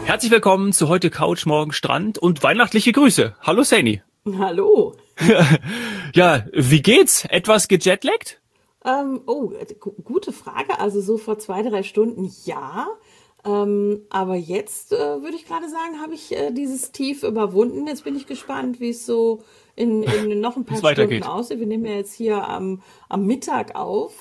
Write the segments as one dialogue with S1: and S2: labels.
S1: Herzlich willkommen zu heute Couch, morgen Strand und weihnachtliche Grüße. Hallo Saini.
S2: Hallo.
S1: Ja, wie geht's? Etwas gejetlaggt?
S2: Gute Frage. Also so vor 2, 3 Stunden ja. Aber jetzt würde ich gerade sagen, habe ich dieses Tief überwunden. Jetzt bin ich gespannt, wie es so in noch ein
S1: Wie
S2: paar
S1: es
S2: Stunden
S1: weitergeht.
S2: aussieht. Wir nehmen ja jetzt hier am Mittag auf.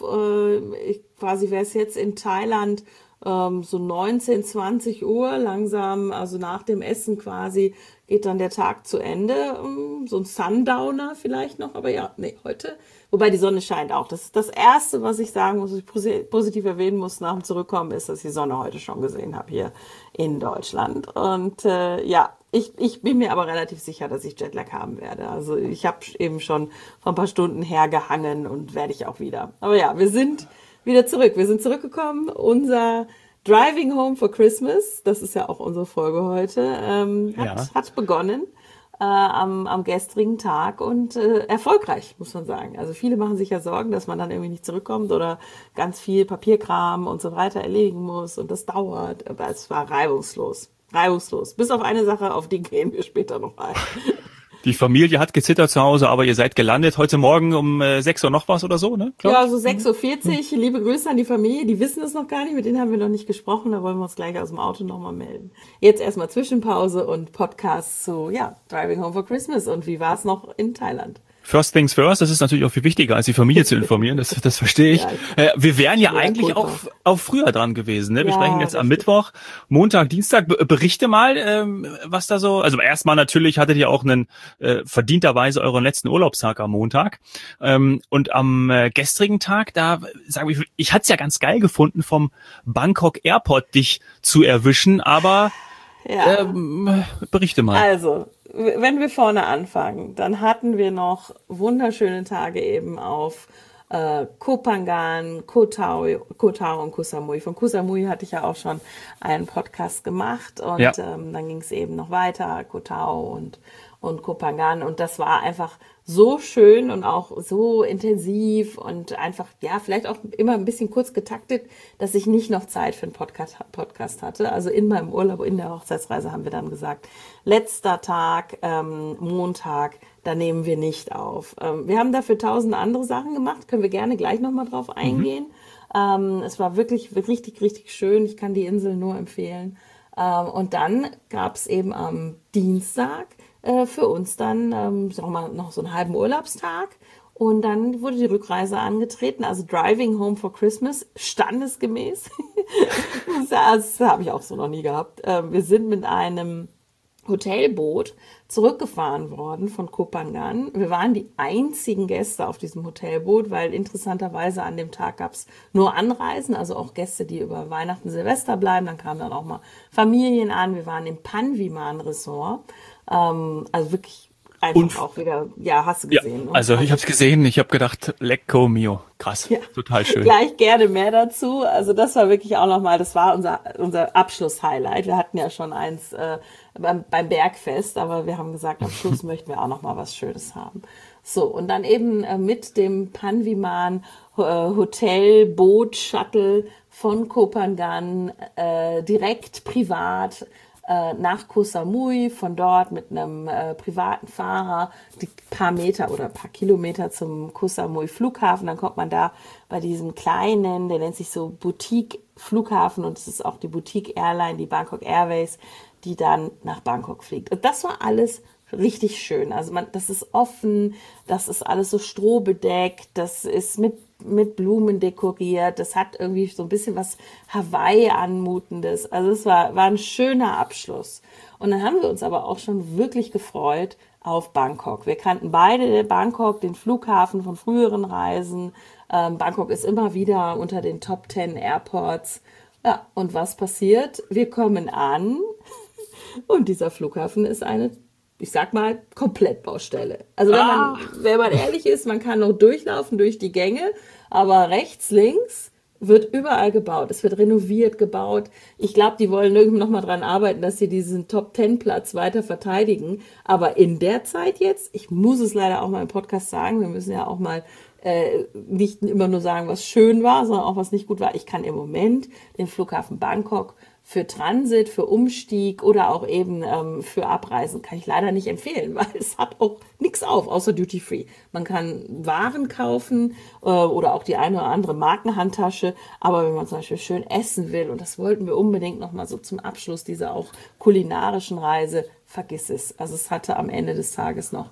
S2: Quasi wäre es jetzt in Thailand so 19, 20 Uhr langsam, also nach dem Essen quasi, geht dann der Tag zu Ende. So ein Sundowner vielleicht noch, aber ja, nee, heute. Wobei die Sonne scheint auch. Das ist das Erste, was ich sagen muss, was ich positiv erwähnen muss nach dem Zurückkommen, ist, dass ich die Sonne heute schon gesehen habe hier in Deutschland. Und ja, ich bin mir aber relativ sicher, dass ich Jetlag haben werde. Also ich habe eben schon vor ein paar Stunden hergehangen und werde ich auch wieder. Aber ja, wir sind wieder zurück. Wir sind zurückgekommen. Unser Driving Home for Christmas, das ist ja auch unsere Folge heute,
S1: Ja.
S2: hat begonnen am gestrigen Tag und erfolgreich, muss man sagen. Also viele machen sich ja Sorgen, dass man dann irgendwie nicht zurückkommt oder ganz viel Papierkram und so weiter erledigen muss und das dauert. Aber es war reibungslos. Reibungslos. Bis auf eine Sache, auf die gehen wir später noch ein.
S1: Die Familie hat gezittert zu Hause, aber ihr seid gelandet heute Morgen um 6 Uhr noch was oder so, ne? Glaube
S2: Ja,
S1: ich.
S2: so 6:40 Uhr. Liebe Grüße an die Familie. Die wissen es noch gar nicht. Mit denen haben wir noch nicht gesprochen. Da wollen wir uns gleich aus dem Auto nochmal melden. Jetzt erstmal Zwischenpause und Podcast zu, ja, Driving Home for Christmas. Und wie war es noch in Thailand?
S1: First things first, das ist natürlich auch viel wichtiger, als die Familie zu informieren, das verstehe ich.
S2: Ja,
S1: Wir wären ja
S2: mea
S1: eigentlich
S2: culpa.
S1: auch früher dran gewesen. Ne? Wir sprechen
S2: Ja,
S1: jetzt am
S2: richtig.
S1: Mittwoch, Montag, Dienstag. Berichte mal, was da so, also erstmal natürlich hattet ihr auch einen verdienterweise euren letzten Urlaubstag am Montag. Und am gestrigen Tag, da sage ich hatte es ja ganz geil gefunden, vom Bangkok Airport dich zu erwischen, aber
S2: Ja.
S1: berichte mal.
S2: Also, wenn wir vorne anfangen, dann hatten wir noch wunderschöne Tage eben auf Koh Phangan, Koh Tao und Koh Samui. Von Koh Samui hatte ich ja auch schon einen Podcast gemacht
S1: Ja.
S2: und dann ging es eben noch weiter, Koh Tao und Koh Phangan und das war einfach so schön und auch so intensiv und einfach, ja, vielleicht auch immer ein bisschen kurz getaktet, dass ich nicht noch Zeit für einen Podcast hatte. Also in meinem Urlaub, in der Hochzeitsreise haben wir dann gesagt, letzter Tag, Montag, da nehmen wir nicht auf. Wir haben dafür tausende andere Sachen gemacht, können wir gerne gleich nochmal drauf
S1: Mhm.
S2: eingehen. Es war wirklich richtig, richtig schön. Ich kann die Insel nur empfehlen. Und dann gab es eben am Dienstag für uns dann, sagen wir mal, noch so einen halben Urlaubstag. Und dann wurde die Rückreise angetreten, also Driving Home for Christmas, standesgemäß. Das habe ich auch so noch nie gehabt. Wir sind mit einem Hotelboot zurückgefahren worden von Koh Phangan. Wir waren die einzigen Gäste auf diesem Hotelboot, weil interessanterweise an dem Tag gab es nur Anreisen, also auch Gäste, die über Weihnachten, Silvester bleiben. Dann kamen dann auch mal Familien an. Wir waren im Panviman Resort. Also wirklich
S1: Und
S2: einfach auch wieder, ja, hast du
S1: ja,
S2: gesehen, ne?
S1: also ich
S2: Also
S1: habe es gesehen, ich habe gedacht, lecco mio, krass,
S2: ja,
S1: total schön.
S2: gleich gerne mehr dazu. Also das war wirklich auch nochmal, das war unser Abschluss-Highlight. Wir hatten ja schon eins beim Bergfest, aber wir haben gesagt, am Schluss möchten wir auch nochmal was Schönes haben. So, und dann eben mit dem Panviman Hotel, Boot, Shuttle von Koh Phangan direkt privat nach Koh Samui, von dort mit einem privaten Fahrer die paar Meter oder paar Kilometer zum Koh Samui Flughafen. Dann kommt man da bei diesem kleinen, der nennt sich so Boutique Flughafen und es ist auch die Boutique Airline, die Bangkok Airways, die dann nach Bangkok fliegt. Und das war alles richtig schön. Also das ist offen, das ist alles so strohbedeckt, das ist mit Blumen dekoriert, das hat irgendwie so ein bisschen was Hawaii-anmutendes. Also es war ein schöner Abschluss. Und dann haben wir uns aber auch schon wirklich gefreut auf Bangkok. Wir kannten beide Bangkok, den Flughafen von früheren Reisen. Bangkok ist immer wieder unter den Top 10 Airports. Ja, und was passiert? Wir kommen an und dieser Flughafen ist eine, ich sag mal, Komplettbaustelle. Also
S1: Ah,
S2: wenn man ehrlich ist, man kann noch durchlaufen durch die Gänge, aber rechts, links wird überall gebaut. Es wird renoviert, gebaut. Ich glaube, die wollen irgendwie noch mal dran arbeiten, dass sie diesen Top-10-Platz weiter verteidigen. Aber in der Zeit jetzt, ich muss es leider auch mal im Podcast sagen, wir müssen ja auch mal nicht immer nur sagen, was schön war, sondern auch was nicht gut war. Ich kann im Moment den Flughafen Bangkok für Transit, für Umstieg oder auch eben für Abreisen kann ich leider nicht empfehlen, weil es hat auch nichts auf, außer Duty Free. Man kann Waren kaufen oder auch die eine oder andere Markenhandtasche, aber wenn man zum Beispiel schön essen will, und das wollten wir unbedingt nochmal so zum Abschluss dieser auch kulinarischen Reise, vergiss es. Also es hatte am Ende des Tages noch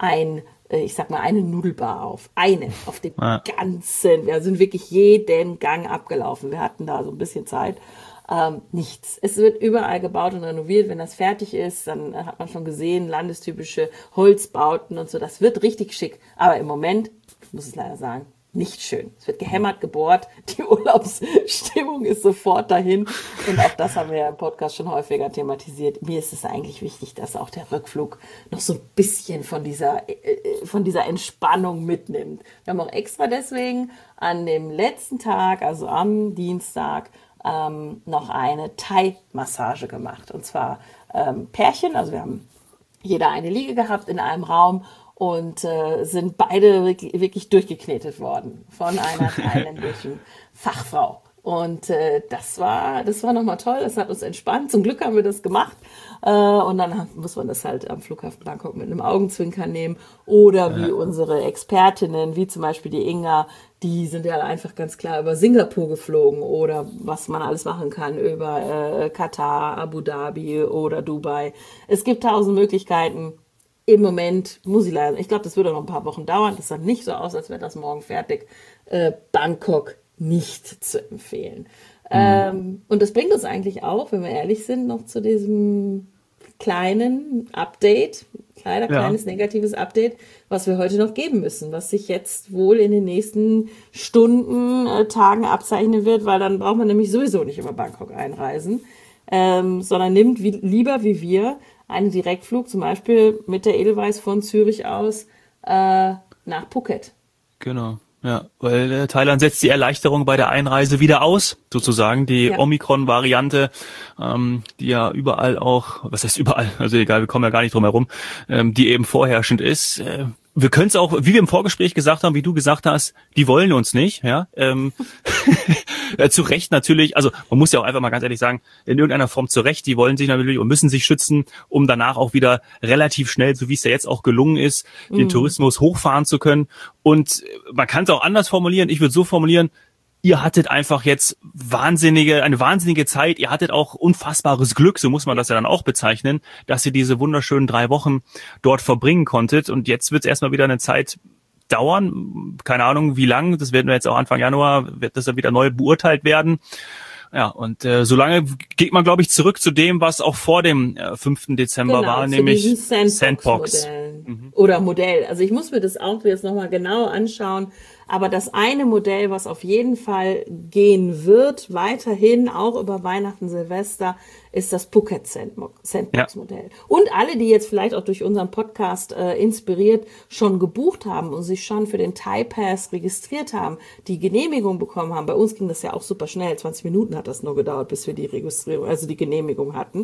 S2: ich sag mal, eine Nudelbar auf. Auf dem ganzen. Wir sind wirklich jeden Gang abgelaufen. Wir hatten da so ein bisschen Zeit. Nichts. Es wird überall gebaut und renoviert. Wenn das fertig ist, dann hat man schon gesehen, landestypische Holzbauten und so. Das wird richtig schick. Aber im Moment, ich muss es leider sagen, nicht schön. Es wird gehämmert, gebohrt. Die Urlaubsstimmung ist sofort dahin. Und auch das haben wir ja im Podcast schon häufiger thematisiert. Mir ist es eigentlich wichtig, dass auch der Rückflug noch so ein bisschen von dieser Entspannung mitnimmt. Wir haben auch extra deswegen an dem letzten Tag, also am Dienstag, noch eine Thai-Massage gemacht. Und zwar Pärchen, also wir haben jeder eine Liege gehabt in einem Raum und sind beide wirklich durchgeknetet worden von einer thailändischen Fachfrau. Und das war nochmal toll, das hat uns entspannt. Zum Glück haben wir das gemacht. Und dann muss man das halt am Flughafen Bangkok mit einem Augenzwinkern nehmen. Oder wie unsere Expertinnen, wie zum Beispiel die Inga, die sind ja einfach ganz klar über Singapur geflogen oder was man alles machen kann über Katar, Abu Dhabi oder Dubai. Es gibt 1000 Möglichkeiten. Im Moment muss ich leider, ich glaube, das würde noch ein paar Wochen dauern. Das sah nicht so aus, als wäre das morgen fertig. Bangkok nicht zu empfehlen. Und das bringt uns eigentlich auch, wenn wir ehrlich sind, noch zu diesem kleinen Update, kleines negatives Update, was wir heute noch geben müssen, was sich jetzt wohl in den nächsten Stunden, Tagen abzeichnen wird, weil dann braucht man nämlich sowieso nicht über Bangkok einreisen, sondern nimmt lieber wie wir einen Direktflug, zum Beispiel mit der Edelweiss von Zürich aus nach Phuket.
S1: Genau. Ja, weil Thailand setzt die Erleichterung bei der Einreise wieder aus, sozusagen die Omikron-Variante, die ja überall auch, was heißt überall, also egal, wir kommen ja gar nicht drum herum, die eben vorherrschend ist. Wir können es auch, wie wir im Vorgespräch gesagt haben, wie du gesagt hast, die wollen uns nicht, ja. Zu Recht natürlich, also man muss ja auch einfach mal ganz ehrlich sagen, in irgendeiner Form zu Recht, die wollen sich natürlich und müssen sich schützen, um danach auch wieder relativ schnell, so wie es ja jetzt auch gelungen ist, den Tourismus hochfahren zu können. Und man kann es auch anders formulieren, ich würde so formulieren, ihr hattet einfach jetzt eine wahnsinnige Zeit, ihr hattet auch unfassbares Glück, so muss man das ja dann auch bezeichnen, dass ihr diese wunderschönen 3 Wochen dort verbringen konntet. Und jetzt wird es erstmal wieder eine Zeit dauern, keine Ahnung wie lang, das werden wir jetzt auch Anfang Januar, wird das dann wieder neu beurteilt werden. Ja, und solange geht man, glaube ich, zurück zu dem, was auch vor dem 5. Dezember war, nämlich Sandbox.
S2: Oder Modell. Also ich muss mir das auch jetzt nochmal genau anschauen. Aber das eine Modell, was auf jeden Fall gehen wird, weiterhin auch über Weihnachten, Silvester, ist das Phuket Sandbox-Modell. Und alle, die jetzt vielleicht auch durch unseren Podcast inspiriert schon gebucht haben und sich schon für den Thai Pass registriert haben, die Genehmigung bekommen haben. Bei uns ging das ja auch super schnell. 20 Minuten hat das nur gedauert, bis wir die Registrierung, also die Genehmigung hatten.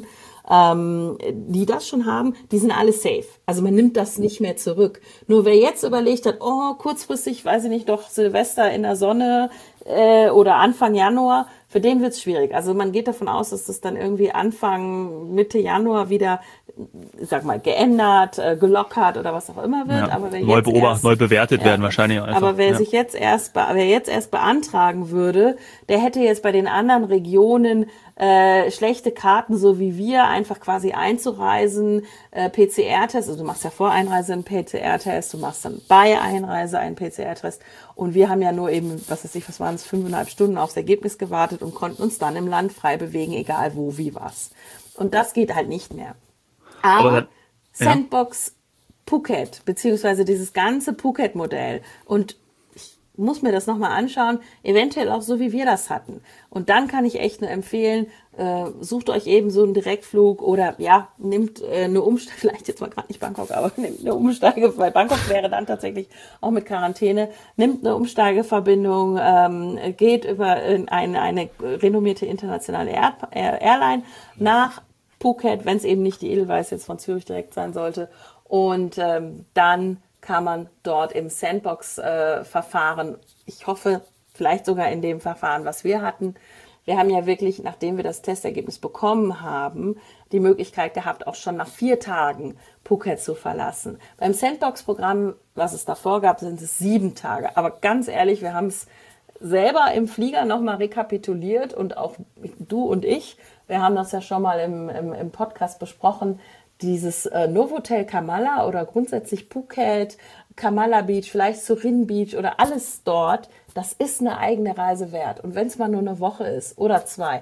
S2: Die das schon haben, die sind alle safe. Also man nimmt das nicht mehr zurück. Nur wer jetzt überlegt hat, kurzfristig, weiß ich nicht, doch Silvester in der Sonne oder Anfang Januar, für den wird's schwierig. Also man geht davon aus, dass das dann irgendwie Mitte Januar wieder, sag mal, geändert, gelockert oder was auch immer wird.
S1: Ja,
S2: aber wer
S1: neu bewertet werden wahrscheinlich einfach.
S2: Aber wer jetzt erst beantragen würde, der hätte jetzt bei den anderen Regionen schlechte Karten, so wie wir, einfach quasi einzureisen, PCR-Test, also du machst ja vor Einreise einen PCR-Test, du machst dann bei Einreise einen PCR-Test und wir haben ja nur eben, was waren es, 5,5 Stunden aufs Ergebnis gewartet und konnten uns dann im Land frei bewegen, egal wo, wie, was. Und das geht halt nicht mehr. Aber Sandbox Phuket, beziehungsweise dieses ganze Phuket-Modell und muss mir das nochmal anschauen, eventuell auch so, wie wir das hatten. Und dann kann ich echt nur empfehlen, sucht euch eben so einen Direktflug oder nehmt eine Umsteige, vielleicht jetzt mal gerade nicht Bangkok, aber nehmt eine Umsteige, weil Bangkok wäre dann tatsächlich auch mit Quarantäne, nimmt eine Umsteigeverbindung, geht über eine renommierte internationale Airline nach Phuket, wenn es eben nicht die Edelweiss jetzt von Zürich direkt sein sollte und dann kann man dort im Sandbox-Verfahren, ich hoffe, vielleicht sogar in dem Verfahren, was wir hatten, wir haben ja wirklich, nachdem wir das Testergebnis bekommen haben, die Möglichkeit gehabt, auch schon nach 4 Tagen Phuket zu verlassen. Beim Sandbox-Programm, was es davor gab, sind es 7 Tage. Aber ganz ehrlich, wir haben es selber im Flieger nochmal rekapituliert und auch du und ich, wir haben das ja schon mal im Podcast besprochen, dieses Novotel Kamala oder grundsätzlich Phuket, Kamala Beach, vielleicht Surin Beach oder alles dort, das ist eine eigene Reise wert. Und wenn es mal nur eine Woche ist oder 2.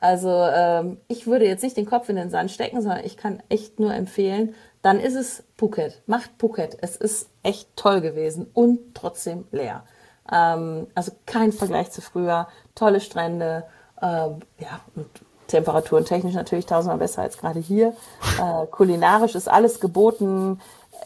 S2: Also ich würde jetzt nicht den Kopf in den Sand stecken, sondern ich kann echt nur empfehlen, dann ist es Phuket. Macht Phuket. Es ist echt toll gewesen und trotzdem leer. Also kein Vergleich zu früher. Tolle Strände, ja, und Temperaturen technisch natürlich 1000-mal besser als gerade hier. Kulinarisch ist alles geboten.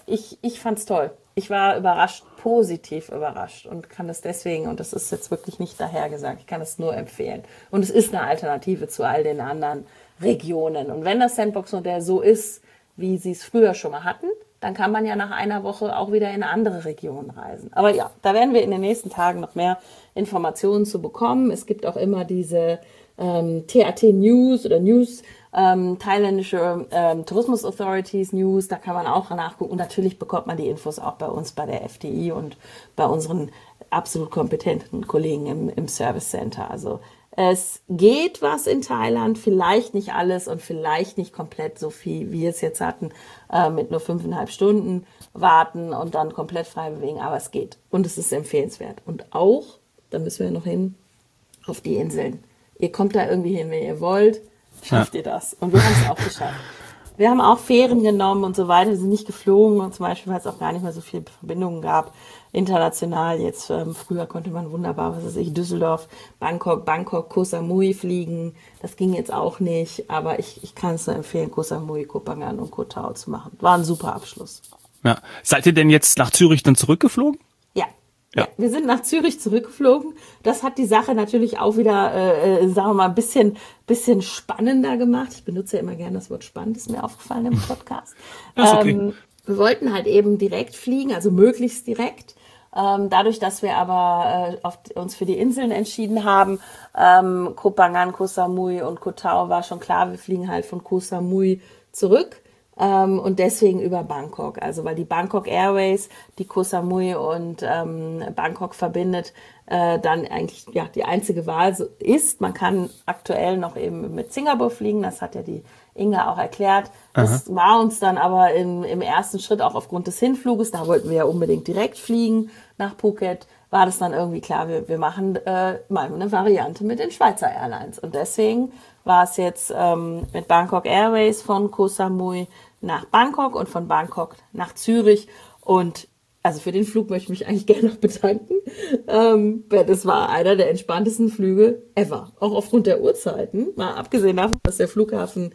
S2: Ich fand's toll. Ich war überrascht, positiv überrascht und kann es deswegen, und das ist jetzt wirklich nicht dahergesagt, ich kann es nur empfehlen. Und es ist eine Alternative zu all den anderen Regionen. Und wenn das Sandbox-Modell so ist, wie sie es früher schon mal hatten, dann kann man ja nach einer Woche auch wieder in eine andere Region reisen. Aber ja, da werden wir in den nächsten Tagen noch mehr Informationen zu bekommen. Es gibt auch immer diese TAT News oder News, thailändische Tourismus Authorities News, da kann man auch nachgucken. Und natürlich bekommt man die Infos auch bei uns bei der FDI und bei unseren absolut kompetenten Kollegen im Service Center. Also es geht was in Thailand, vielleicht nicht alles und vielleicht nicht komplett so viel, wie wir es jetzt hatten, mit nur 5,5 Stunden warten und dann komplett frei bewegen, aber es geht und es ist empfehlenswert. Und auch, da müssen wir noch hin, auf die Inseln. Ihr kommt da irgendwie hin, wenn ihr wollt, schafft ihr das. Und wir haben es auch geschafft. Wir haben auch Fähren genommen und so weiter. Wir sind nicht geflogen und zum Beispiel, weil es auch gar nicht mehr so viele Verbindungen gab, international. Jetzt früher konnte man wunderbar, was weiß ich, Düsseldorf, Bangkok, Koh Samui fliegen. Das ging jetzt auch nicht, aber ich kann es nur empfehlen, Koh Samui, Koh Phangan und Koh Tao zu machen. War ein super Abschluss.
S1: Ja. Seid ihr denn jetzt nach Zürich dann zurückgeflogen?
S2: Ja, wir sind nach Zürich zurückgeflogen. Das hat die Sache natürlich auch wieder, sagen wir mal, ein bisschen spannender gemacht. Ich benutze ja immer gerne das Wort spannend, ist mir aufgefallen im Podcast.
S1: Das ist okay.
S2: Wir wollten halt eben direkt fliegen, also möglichst direkt. Dadurch, dass wir aber uns für die Inseln entschieden haben, Koh Phangan, Koh Samui und Koh Tao, war schon klar, wir fliegen halt von Koh Samui zurück. Und deswegen über Bangkok, also weil die Bangkok Airways, die Koh Samui und Bangkok verbindet, dann eigentlich ja die einzige Wahl ist. Man kann aktuell noch eben mit Singapur fliegen, das hat ja die Inga auch erklärt. Das war uns dann aber im ersten Schritt auch aufgrund des Hinfluges, da wollten wir ja unbedingt direkt fliegen nach Phuket, war das dann irgendwie klar, wir machen mal eine Variante mit den Schweizer Airlines. Und deswegen war es jetzt mit Bangkok Airways von Koh Samui nach Bangkok und von Bangkok nach Zürich. Und also für den Flug möchte ich mich eigentlich gerne noch bedanken. Das war einer der entspanntesten Flüge ever. Auch aufgrund der Uhrzeiten. Mal abgesehen davon, dass der Flughafen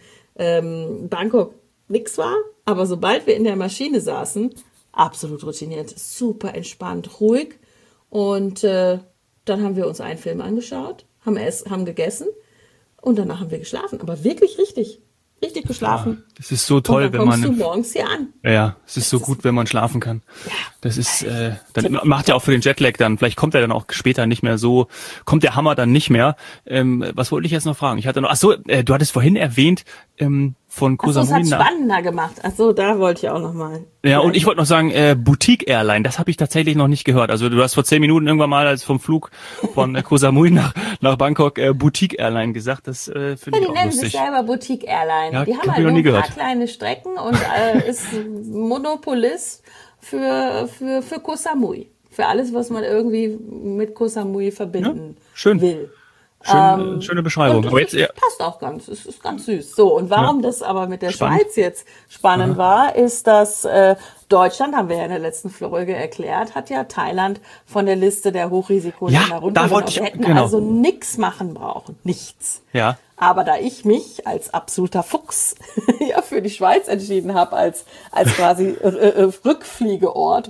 S2: Bangkok nix war. Aber sobald wir in der Maschine saßen, absolut routiniert, super entspannt, ruhig. Und dann haben wir uns einen Film angeschaut, haben gegessen und danach haben wir geschlafen. Aber wirklich richtig geschlafen.
S1: Ja, das ist so toll,
S2: wenn man... kommst du morgens hier an.
S1: Ja, es ist so gut, wenn man schlafen kann.
S2: Ja.
S1: Das ist, dann macht ja auch für den Jetlag dann, vielleicht kommt er dann auch später nicht mehr so, kommt der Hammer dann nicht mehr. Was wollte ich jetzt noch fragen? Ich hatte noch, du hattest vorhin erwähnt, von Koh Samui
S2: das hat spannender gemacht. Da wollte ich auch noch mal.
S1: Ja, und ich wollte noch sagen, Boutique Airline, das habe ich tatsächlich noch nicht gehört. Also du hast vor 10 Minuten irgendwann mal als vom Flug von Koh Samui nach Bangkok Boutique Airline gesagt. Das finde ich auch lustig.
S2: Die nennen sich selber Boutique Airline.
S1: Ja,
S2: die haben halt nur ein paar kleine Strecken und ist Monopolist für Koh Samui. Für alles, was man irgendwie mit Koh Samui verbinden will.
S1: Schöne Beschreibung.
S2: Aber jetzt, passt auch ganz, es ist ganz süß. So, und warum das aber mit der Schweiz jetzt spannend war, ist, dass Deutschland, haben wir ja in der letzten Folge erklärt, hat ja Thailand von der Liste der Hochrisikoländer runtergenommen. Wir hätten also nichts machen brauchen. Nichts.
S1: Ja.
S2: Aber da ich mich als absoluter Fuchs ja für die Schweiz entschieden habe, als quasi Rückflugort,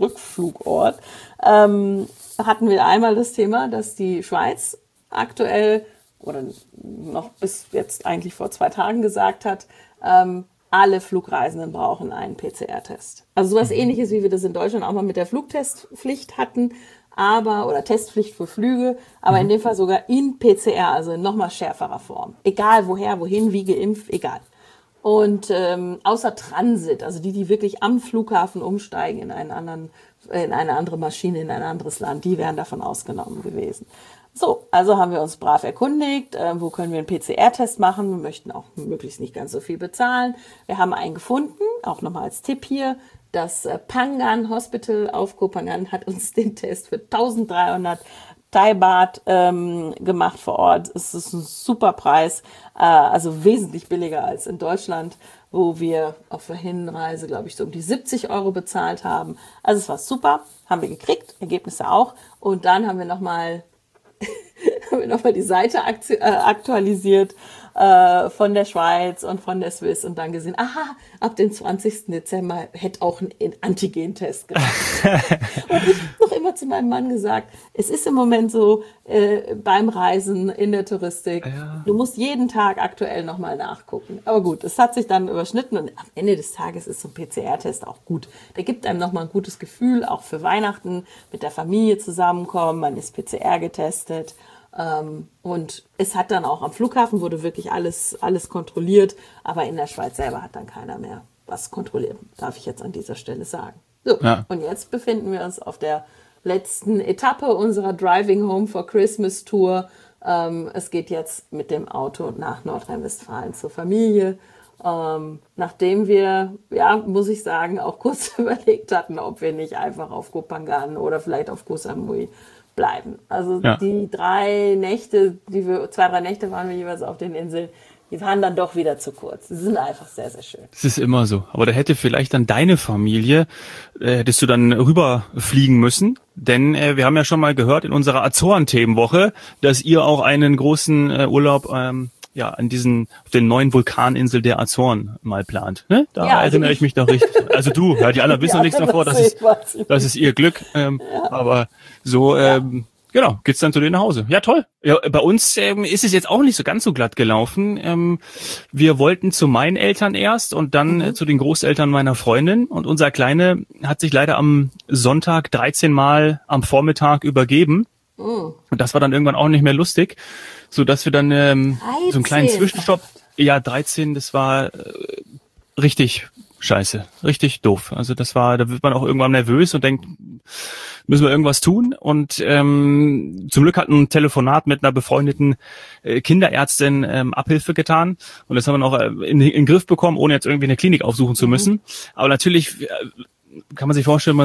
S2: hatten wir einmal das Thema, dass die Schweiz aktuell oder noch bis jetzt eigentlich vor 2 Tagen gesagt hat, alle Flugreisenden brauchen einen PCR-Test. Also sowas Ähnliches, wie wir das in Deutschland auch mal mit der Flugtestpflicht hatten. oder Testpflicht für Flüge, aber in dem Fall sogar in PCR, also in nochmal schärferer Form. Egal woher, wohin, wie geimpft, egal. Und außer Transit, also die wirklich am Flughafen umsteigen in eine andere Maschine, in ein anderes Land, die wären davon ausgenommen gewesen. So, also haben wir uns brav erkundigt, wo können wir einen PCR-Test machen. Wir möchten auch möglichst nicht ganz so viel bezahlen. Wir haben einen gefunden, auch nochmal als Tipp hier. Das Pangan Hospital auf Koh Phangan hat uns den Test für 1300 Thai Baht gemacht vor Ort. Es ist ein super Preis, also wesentlich billiger als in Deutschland, wo wir auf der Hinreise, glaube ich, so um die 70 € bezahlt haben. Also es war super, haben wir gekriegt, Ergebnisse auch. Und dann haben wir nochmal die Seite aktualisiert von der Schweiz und von der Swiss und dann gesehen, aha, ab dem 20. Dezember hätte auch ein Antigen-Test gemacht. Und ich habe noch immer zu meinem Mann gesagt, es ist im Moment so beim Reisen in der Touristik, du musst jeden Tag aktuell nochmal nachgucken. Aber gut, es hat sich dann überschnitten und am Ende des Tages ist so ein PCR-Test auch gut. Der gibt einem nochmal ein gutes Gefühl, auch für Weihnachten, mit der Familie zusammenkommen, man ist PCR getestet. Und es hat dann auch am Flughafen wurde wirklich alles kontrolliert, aber in der Schweiz selber hat dann keiner mehr was kontrolliert, darf ich jetzt an dieser Stelle sagen. So, Und jetzt befinden wir uns auf der letzten Etappe unserer Driving Home for Christmas Tour. Es geht jetzt mit dem Auto nach Nordrhein-Westfalen zur Familie. Nachdem wir, muss ich sagen, auch kurz überlegt hatten, ob wir nicht einfach auf Koh Phangan oder vielleicht auf Koh Samui bleiben. Also die 2, 3 Nächte waren wir jeweils auf den Inseln, die waren dann doch wieder zu kurz. Sie sind einfach sehr, sehr schön.
S1: Das ist immer so. Aber da hätte vielleicht dann deine Familie, hättest du dann rüberfliegen müssen. Denn wir haben ja schon mal gehört in unserer Azoren-Themenwoche, dass ihr auch einen großen Urlaub auf den neuen Vulkaninsel der Azoren mal plant. Ne? Da erinnere ich mich doch richtig. Also du, die anderen wissen noch nichts davor, das ist ihr Glück. Aber so, geht's dann zu denen nach Hause. Ja, toll. Ja, bei uns ist es jetzt auch nicht so ganz so glatt gelaufen. Wir wollten zu meinen Eltern erst und dann zu den Großeltern meiner Freundin. Und unser Kleine hat sich leider am Sonntag 13 Mal am Vormittag übergeben. Und das war dann irgendwann auch nicht mehr lustig, so dass wir dann so einen kleinen Zwischenstopp. Ja, 13, das war richtig scheiße, richtig doof. Also da wird man auch irgendwann nervös und denkt, müssen wir irgendwas tun? Und zum Glück hat ein Telefonat mit einer befreundeten Kinderärztin Abhilfe getan. Und das haben wir noch in den Griff bekommen, ohne jetzt irgendwie eine Klinik aufsuchen zu müssen. Aber natürlich kann man sich vorstellen,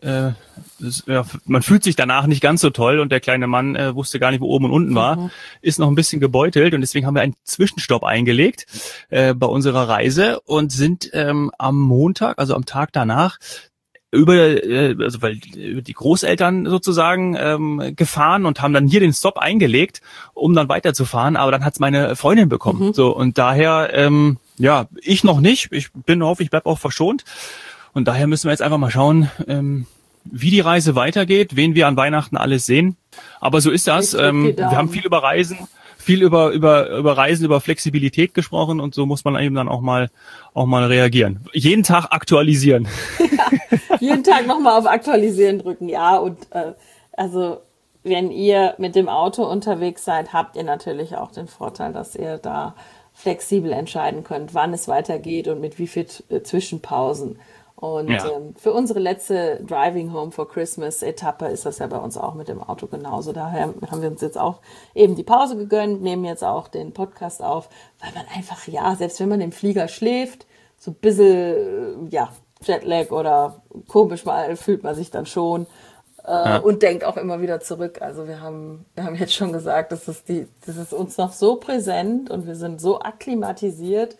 S1: man fühlt sich danach nicht ganz so toll und der kleine Mann wusste gar nicht, wo oben und unten war, ist noch ein bisschen gebeutelt und deswegen haben wir einen Zwischenstopp eingelegt bei unserer Reise und sind am Montag, also am Tag danach, weil die Großeltern sozusagen gefahren und haben dann hier den Stop eingelegt, um dann weiterzufahren, aber dann hat's meine Freundin bekommen. So und daher ich noch nicht, ich hoffe, ich bleib auch verschont. Und daher müssen wir jetzt einfach mal schauen, wie die Reise weitergeht, wen wir an Weihnachten alles sehen. Aber so ist das. Wir haben viel über Reisen, über Flexibilität gesprochen und so muss man eben dann auch mal reagieren. Jeden Tag aktualisieren.
S2: Jeden Tag nochmal auf Aktualisieren drücken, ja. Und also wenn ihr mit dem Auto unterwegs seid, habt ihr natürlich auch den Vorteil, dass ihr da flexibel entscheiden könnt, wann es weitergeht und mit wie viel Zwischenpausen. Und für unsere letzte Driving Home for Christmas Etappe ist das ja bei uns auch mit dem Auto genauso. Daher haben wir uns jetzt auch eben die Pause gegönnt, nehmen jetzt auch den Podcast auf, weil man einfach, selbst wenn man im Flieger schläft, so ein bisschen, Jetlag oder komisch mal fühlt man sich dann schon und denkt auch immer wieder zurück. Also wir haben jetzt schon gesagt, das ist uns noch so präsent und wir sind so akklimatisiert,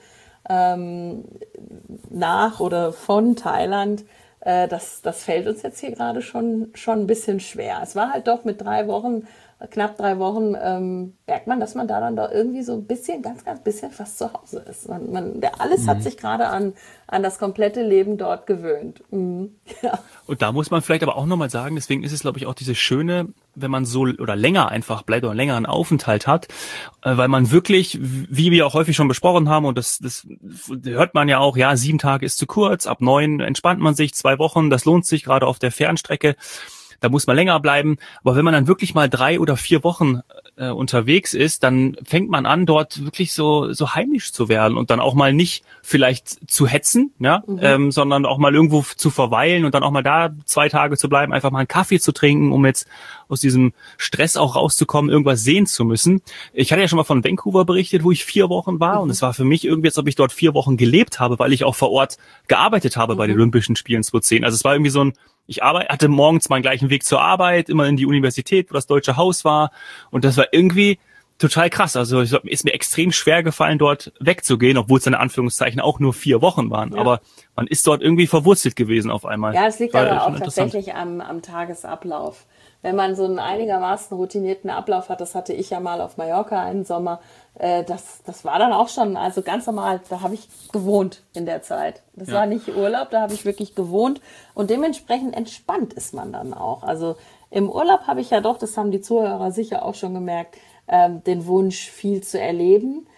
S2: nach oder von Thailand, das fällt uns jetzt hier gerade schon ein bisschen schwer. Es war halt doch mit knapp 3 Wochen, merkt man, dass man da dann doch irgendwie so ein bisschen, ganz, ganz bisschen fast zu Hause ist. Alles hat sich gerade an das komplette Leben dort gewöhnt. Ja.
S1: Und da muss man vielleicht aber auch nochmal sagen, deswegen ist es, glaube ich, auch dieses Schöne, wenn man so oder länger einfach bleibt oder einen längeren Aufenthalt hat, weil man wirklich, wie wir auch häufig schon besprochen haben, und das hört man ja auch, 7 Tage ist zu kurz, ab 9 entspannt man sich, 2 Wochen, das lohnt sich gerade auf der Fernstrecke. da muss man länger bleiben. Aber wenn man dann wirklich mal 3 oder 4 Wochen unterwegs ist, dann fängt man an, dort wirklich so heimisch zu werden und dann auch mal nicht vielleicht zu hetzen, ja, sondern auch mal irgendwo zu verweilen und dann auch mal da 2 Tage zu bleiben, einfach mal einen Kaffee zu trinken, um jetzt aus diesem Stress auch rauszukommen, irgendwas sehen zu müssen. Ich hatte ja schon mal von Vancouver berichtet, wo ich 4 Wochen war und es war für mich irgendwie, als ob ich dort 4 Wochen gelebt habe, weil ich auch vor Ort gearbeitet habe bei den Olympischen Spielen 2010. Also es war irgendwie so ein, hatte morgens meinen gleichen Weg zur Arbeit, immer in die Universität, wo das Deutsche Haus war. Und das war irgendwie total krass. Also es ist mir extrem schwer gefallen, dort wegzugehen, obwohl es in Anführungszeichen auch nur 4 Wochen waren. Ja. Aber man ist dort irgendwie verwurzelt gewesen auf einmal.
S2: Ja, es liegt aber auch tatsächlich am Tagesablauf. Wenn man so einen einigermaßen routinierten Ablauf hat, das hatte ich ja mal auf Mallorca einen Sommer, das war dann auch schon, also ganz normal, da habe ich gewohnt in der Zeit. Das war nicht Urlaub, da habe ich wirklich gewohnt und dementsprechend entspannt ist man dann auch. Also im Urlaub habe ich ja doch, das haben die Zuhörer sicher auch schon gemerkt, den Wunsch, viel zu erleben.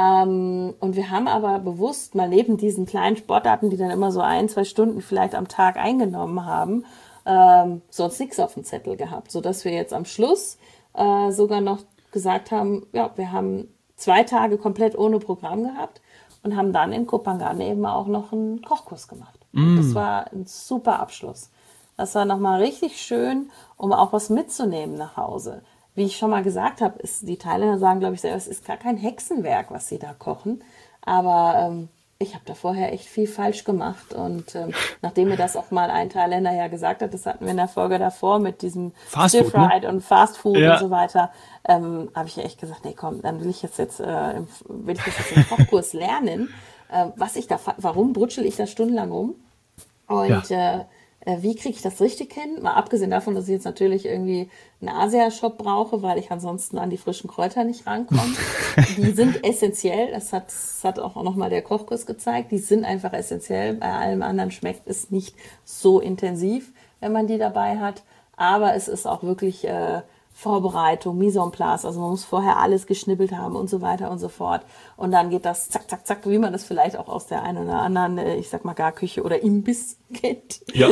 S2: Und wir haben aber bewusst mal neben diesen kleinen Sportarten, die dann immer so 1-2 Stunden vielleicht am Tag eingenommen haben, sonst nichts auf dem Zettel gehabt, sodass wir jetzt am Schluss sogar noch gesagt haben, ja, wir haben 2 Tage komplett ohne Programm gehabt und haben dann in Koh Phangan eben auch noch einen Kochkurs gemacht. Das war ein super Abschluss. Das war nochmal richtig schön, um auch was mitzunehmen nach Hause. Wie ich schon mal gesagt habe, die Thailänder sagen, glaube ich, selber, es ist gar kein Hexenwerk, was sie da kochen, aber ich habe da vorher echt viel falsch gemacht und nachdem mir das auch mal ein Thailänder ja gesagt hat, das hatten wir in der Folge davor mit diesem Stir-Fried, ne? Und Fast Food und so weiter, habe ich echt gesagt, nee komm, dann will ich jetzt im Kochkurs lernen, warum brutschel ich da stundenlang rum und wie kriege ich das richtig hin? Mal abgesehen davon, dass ich jetzt natürlich irgendwie einen Asia-Shop brauche, weil ich ansonsten an die frischen Kräuter nicht rankomme. Die sind essentiell, das hat auch nochmal der Kochkurs gezeigt, die sind einfach essentiell. Bei allem anderen schmeckt es nicht so intensiv, wenn man die dabei hat. Aber es ist auch wirklich Vorbereitung, Mise en place, also man muss vorher alles geschnippelt haben und so weiter und so fort. Und dann geht das zack, zack, zack, wie man das vielleicht auch aus der einen oder anderen, ich sag mal Garküche oder Imbiss kennt.
S1: Ja.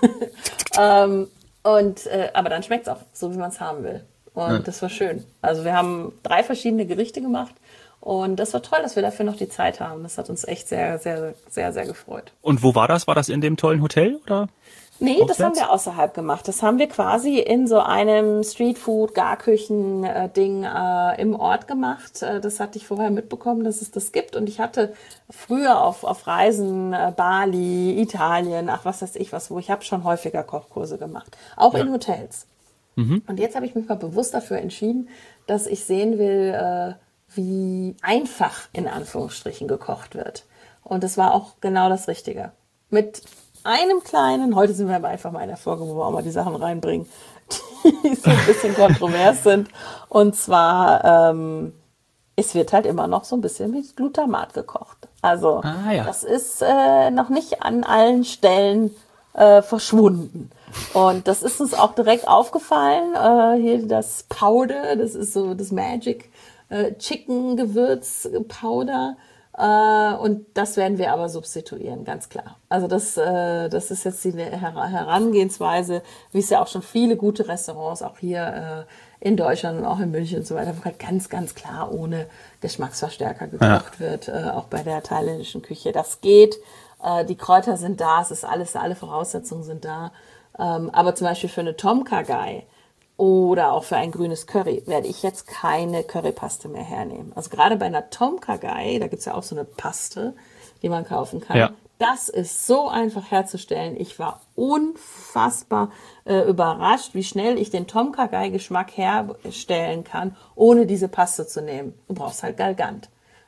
S2: Aber dann schmeckt's auch, so wie man es haben will. Und das war schön. Also wir haben 3 verschiedene Gerichte gemacht und das war toll, dass wir dafür noch die Zeit haben. Das hat uns echt sehr, sehr, sehr, sehr gefreut.
S1: Und wo war das? War das in dem tollen Hotel oder?
S2: Nee, das haben wir außerhalb gemacht. Das haben wir quasi in so einem Streetfood-Garküchen-Ding im Ort gemacht. Das hatte ich vorher mitbekommen, dass es das gibt. Und ich hatte früher auf Reisen Bali, Italien, was weiß ich was, wo ich habe schon häufiger Kochkurse gemacht. Auch in Hotels. Und jetzt habe ich mich mal bewusst dafür entschieden, dass ich sehen will, wie einfach in Anführungsstrichen gekocht wird. Und das war auch genau das Richtige. Mit einem kleinen, heute sind wir aber einfach mal in der Folge, wo wir auch mal die Sachen reinbringen, die so ein bisschen kontrovers sind. Und zwar, es wird halt immer noch so ein bisschen mit Glutamat gekocht. Also das ist noch nicht an allen Stellen verschwunden. Und das ist uns auch direkt aufgefallen. Hier das Powder, das ist so das Magic Chicken Gewürz Powder. Und das werden wir aber substituieren, ganz klar. Also das ist jetzt die Herangehensweise, wie es ja auch schon viele gute Restaurants auch hier in Deutschland und auch in München und so weiter, wo halt ganz, ganz klar ohne Geschmacksverstärker gekocht wird, auch bei der thailändischen Küche. Das geht, die Kräuter sind da, es ist alles, alle Voraussetzungen sind da. Aber zum Beispiel für eine Tom Kha Gai oder auch für ein grünes Curry werde ich jetzt keine Currypaste mehr hernehmen. Also gerade bei einer Tom Kha Gai, da gibt's ja auch so eine Paste, die man kaufen kann. Ja. Das ist so einfach herzustellen. Ich war unfassbar überrascht, wie schnell ich den Tom Kha Gai Geschmack herstellen kann, ohne diese Paste zu nehmen. Du brauchst halt Galgant.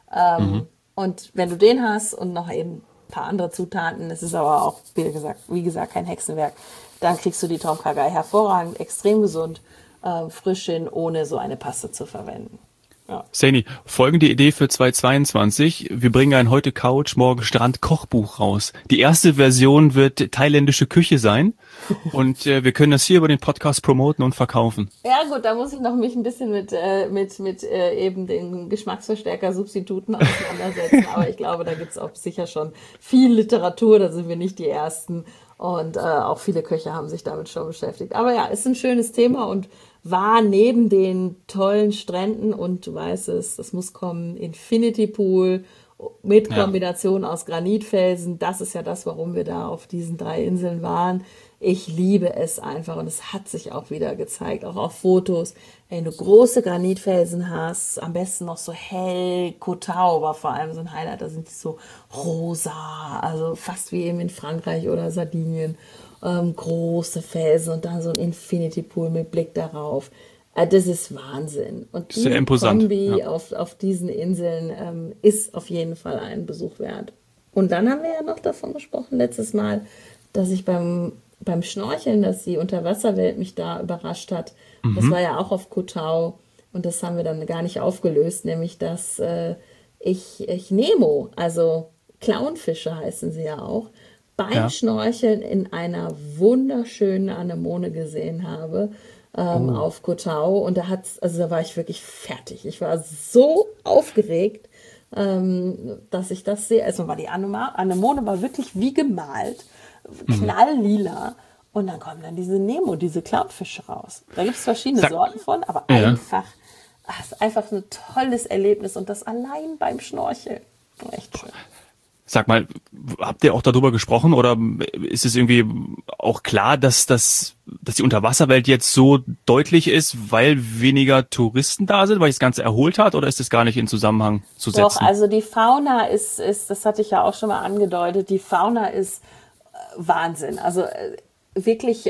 S2: Und wenn du den hast und noch eben ein paar andere Zutaten, das ist aber auch, wie gesagt, kein Hexenwerk, dann kriegst du die Tom Kha Gai hervorragend, extrem gesund, frisch hin, ohne so eine Paste zu verwenden. Ja.
S1: Saini, folgende Idee für 2022. Wir bringen ein heute Couch, morgen Strand Kochbuch raus. Die erste Version wird thailändische Küche sein und wir können das hier über den Podcast promoten und verkaufen.
S2: Ja gut, da muss ich noch mich ein bisschen mit eben den Geschmacksverstärker-Substituten auseinandersetzen. Aber ich glaube, da gibt's auch sicher schon viel Literatur, da sind wir nicht die Ersten. Und auch viele Köche haben sich damit schon beschäftigt. Aber ja, ist ein schönes Thema und war neben den tollen Stränden und du weißt es, das muss kommen, Infinity Pool mit Kombination aus Granitfelsen. Das ist ja das, warum wir da auf diesen 3 Inseln waren. Ich liebe es einfach und es hat sich auch wieder gezeigt, auch auf Fotos. Wenn du große Granitfelsen hast, am besten noch so hell, Koh Tao war vor allem so ein Highlight, da sind die so rosa, also fast wie eben in Frankreich oder Sardinien. Große Felsen und dann so ein Infinity Pool mit Blick darauf. Das ist Wahnsinn. Und
S1: Sehr
S2: die
S1: imposant.
S2: Kombi auf diesen Inseln ist auf jeden Fall einen Besuch wert. Und dann haben wir ja noch davon gesprochen letztes Mal, dass ich beim Schnorcheln, dass die Unterwasserwelt mich da überrascht hat. Das war ja auch auf Koh Tao und das haben wir dann gar nicht aufgelöst, nämlich dass ich Nemo, also Clownfische heißen sie ja auch, beim Schnorcheln in einer wunderschönen Anemone gesehen habe auf Koh Tao und da war ich wirklich fertig. Ich war so aufgeregt, dass ich das sehe. Erstmal war die Anemone war wirklich wie gemalt, knalllila und dann kommen dann diese Nemo, diese Clownfische raus. Da gibt es verschiedene Sorten von, aber einfach, es ist einfach ein tolles Erlebnis und das allein beim Schnorcheln. Echt schön.
S1: Sag mal, habt ihr auch darüber gesprochen oder ist es irgendwie auch klar, dass die Unterwasserwelt jetzt so deutlich ist, weil weniger Touristen da sind, weil es das Ganze erholt hat oder ist das gar nicht in Zusammenhang zu setzen?
S2: Doch, also die Fauna ist, das hatte ich ja auch schon mal angedeutet, die Fauna ist Wahnsinn. Also wirklich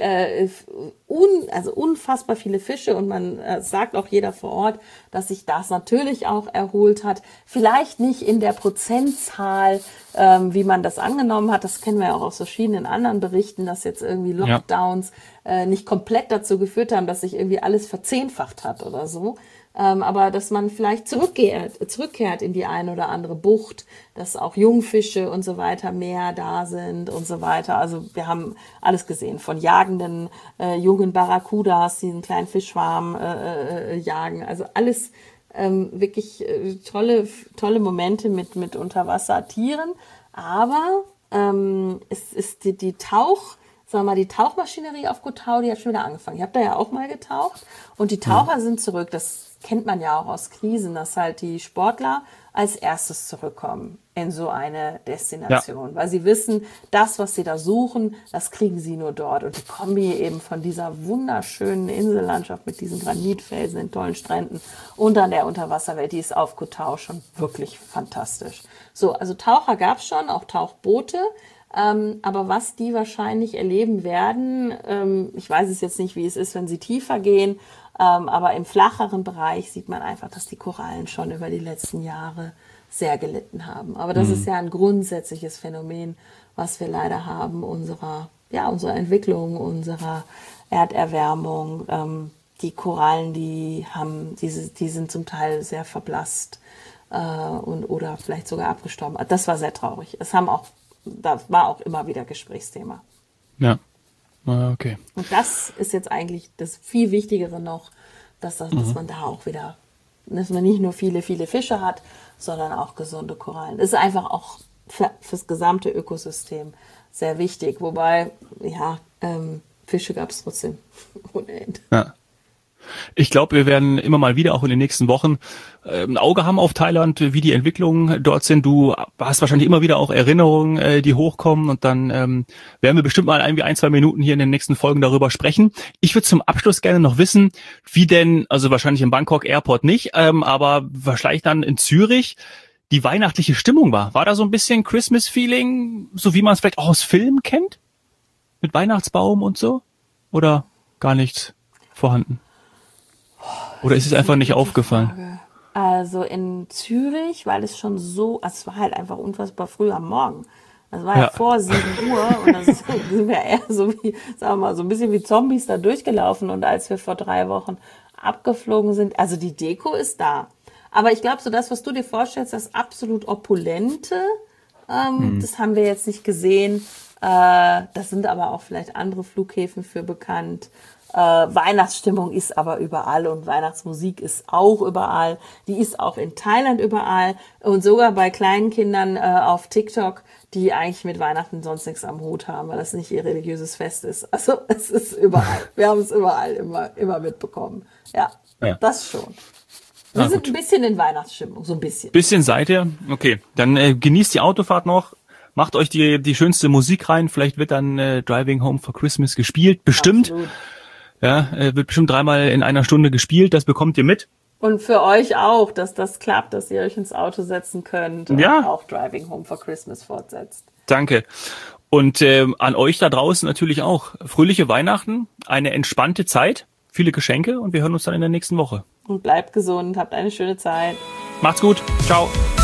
S2: also unfassbar viele Fische und man sagt auch jeder vor Ort, dass sich das natürlich auch erholt hat. Vielleicht nicht in der Prozentzahl, wie man das angenommen hat. Das kennen wir ja auch aus verschiedenen anderen Berichten, dass jetzt irgendwie Lockdowns nicht komplett dazu geführt haben, dass sich irgendwie alles verzehnfacht hat oder so. Aber dass man vielleicht zurückkehrt in die eine oder andere Bucht, dass auch Jungfische und so weiter mehr da sind und so weiter. Also wir haben alles gesehen, von jagenden jungen Barracudas, die einen kleinen Fischschwarm jagen. Also alles wirklich tolle Momente mit Unterwassertieren. Aber es ist die Tauchmaschinerie auf Koh Tao, die hat schon wieder angefangen. Ich habe da ja auch mal getaucht und die Taucher sind zurück. Das kennt man ja auch aus Krisen, dass halt die Sportler als erstes zurückkommen in so eine Destination, weil sie wissen, das, was sie da suchen, das kriegen sie nur dort. Und die Kombi eben von dieser wunderschönen Insellandschaft mit diesen Granitfelsen, den tollen Stränden und dann der Unterwasserwelt, die ist auf Koh Tao schon wirklich fantastisch. So, also Taucher gab es schon, auch Tauchboote. Aber was die wahrscheinlich erleben werden, ich weiß es jetzt nicht, wie es ist, wenn sie tiefer gehen, aber im flacheren Bereich sieht man einfach, dass die Korallen schon über die letzten Jahre sehr gelitten haben. Aber das ist ja ein grundsätzliches Phänomen, was wir leider haben, unserer Entwicklung, unserer Erderwärmung. Die Korallen, die sind zum Teil sehr verblasst oder vielleicht sogar abgestorben. Das war sehr traurig. Da war auch immer wieder Gesprächsthema.
S1: Ja, okay.
S2: Und das ist jetzt eigentlich das viel Wichtigere noch, dass man da auch wieder, dass man nicht nur viele, viele Fische hat, sondern auch gesunde Korallen. Das ist einfach auch fürs gesamte Ökosystem sehr wichtig. Wobei, Fische gab es trotzdem ohne Ende.
S1: Ja. Ich glaube, wir werden immer mal wieder auch in den nächsten Wochen ein Auge haben auf Thailand, wie die Entwicklungen dort sind. Du hast wahrscheinlich immer wieder auch Erinnerungen, die hochkommen und dann werden wir bestimmt mal irgendwie 1-2 Minuten hier in den nächsten Folgen darüber sprechen. Ich würde zum Abschluss gerne noch wissen, wie denn, also wahrscheinlich im Bangkok Airport nicht, aber wahrscheinlich dann in Zürich die weihnachtliche Stimmung war. War da so ein bisschen Christmas-Feeling, so wie man es vielleicht auch aus Filmen kennt? Mit Weihnachtsbaum und so? Oder gar nichts vorhanden? Oder ist es einfach nicht aufgefallen?
S2: Frage. Also in Zürich, weil es schon so, es war halt einfach unfassbar früh am Morgen. Das war ja vor 7 Uhr und das sind wir eher so wie, sagen wir mal, so ein bisschen wie Zombies da durchgelaufen. Und als wir vor 3 Wochen abgeflogen sind, also die Deko ist da. Aber ich glaube, so das, was du dir vorstellst, das absolut Opulente, das haben wir jetzt nicht gesehen. Das sind aber auch vielleicht andere Flughäfen für bekannt. Weihnachtsstimmung ist aber überall und Weihnachtsmusik ist auch überall. Die ist auch in Thailand überall und sogar bei kleinen Kindern auf TikTok, die eigentlich mit Weihnachten sonst nichts am Hut haben, weil das nicht ihr religiöses Fest ist. Also es ist überall. Wir haben es überall immer mitbekommen. Ja, das schon. Wir sind ein bisschen in Weihnachtsstimmung, so ein bisschen.
S1: Bisschen seid ihr? Okay, dann genießt die Autofahrt noch. Macht euch die schönste Musik rein. Vielleicht wird dann Driving Home for Christmas gespielt. Bestimmt. Absolut. Ja, wird bestimmt 3-mal in einer Stunde gespielt. Das bekommt ihr mit.
S2: Und für euch auch, dass das klappt, dass ihr euch ins Auto setzen könnt und auch Driving Home for Christmas fortsetzt.
S1: Danke. Und an euch da draußen natürlich auch. Fröhliche Weihnachten, eine entspannte Zeit, viele Geschenke und wir hören uns dann in der nächsten Woche.
S2: Und bleibt gesund, habt eine schöne Zeit.
S1: Macht's gut. Ciao.